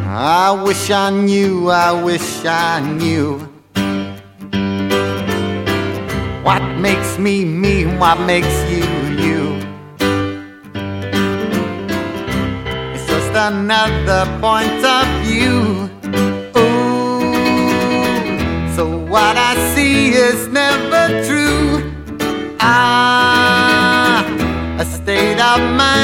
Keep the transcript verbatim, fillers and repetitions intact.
I wish I knew, I wish I knew what makes me me, what makes you you. It's just another point of view. Ooh, so what I see is never true. Ah, a state of mind